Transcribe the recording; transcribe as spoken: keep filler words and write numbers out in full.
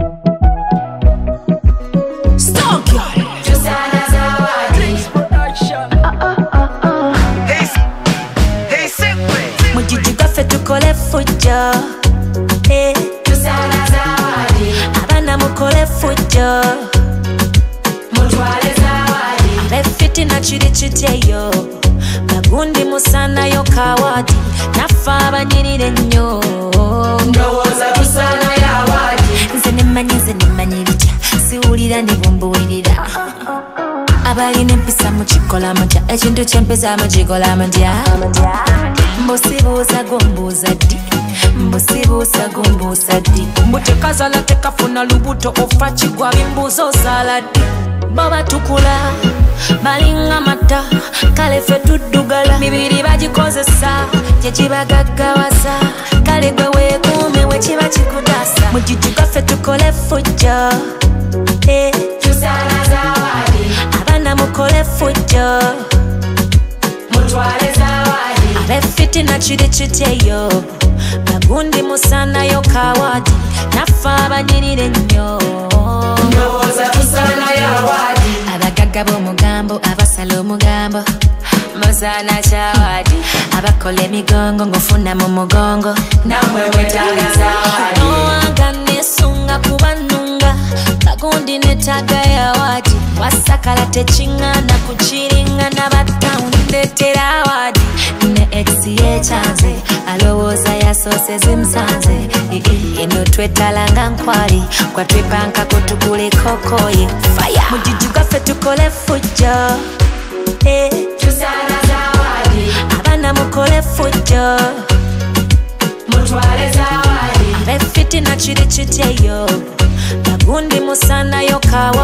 Tukole fujo, eh. Tusala zawadi. Abana mukole fujo, mutwale zawadi. Abefiti na chiri chiteyo, bagundi musana yo kawadi. Nafa abanyirire nnyo, ndowooza tusala yawadi. Nze nemanyi nze nemanyi bica, siwulira nebumbuwulira. Abalina empisa mukikola mutya, ekintu kyempisa mukikola mutya. Mbusibuusa gombuusa ddi, mbusibuusa gombuusa ddi. Mbutekazala tekafuna lubuto ofa kigwa bimbuusa ozaala ddi. Bo batukula balinga mata, kale ffe tuddugala. Mibiri bagikozesa gyekibagaggawaza, kale gwe weekuume wekiba kikutaasa. Mugijuga ffe tukole fujjo, eh. Tusala zawadi. Abana mukole fujjo, mutwale zawadi. Abefiti na chiri chiteyo, bagundi musana yo kawadi. Nafa abanyirire nnyo, ndowooza tusala yawadi. Abagagga b'omugambo, abasala omugambo, musana kyawadi. Abakola emigongo ng'ofuna mu mugongo, nammwe mwetaaga zawadi. Nowanga nesunga kubanunga, bagundi netaaga yawadi. Wasakala tekiŋŋaana kukiringana batawuni ndeetera awadi. Ne ex yekyanze alowooza yasoose zimusanze. Eno twetalanga nkwali kwatwepankako tugule kokoye faya. Mugijuga ffe tukole fujjo, eh. Tusala zawadi. Abana mukole fujjo, mutwale zawadi. Abefiti na chiri chiteyo, bagundi musana yo kawa.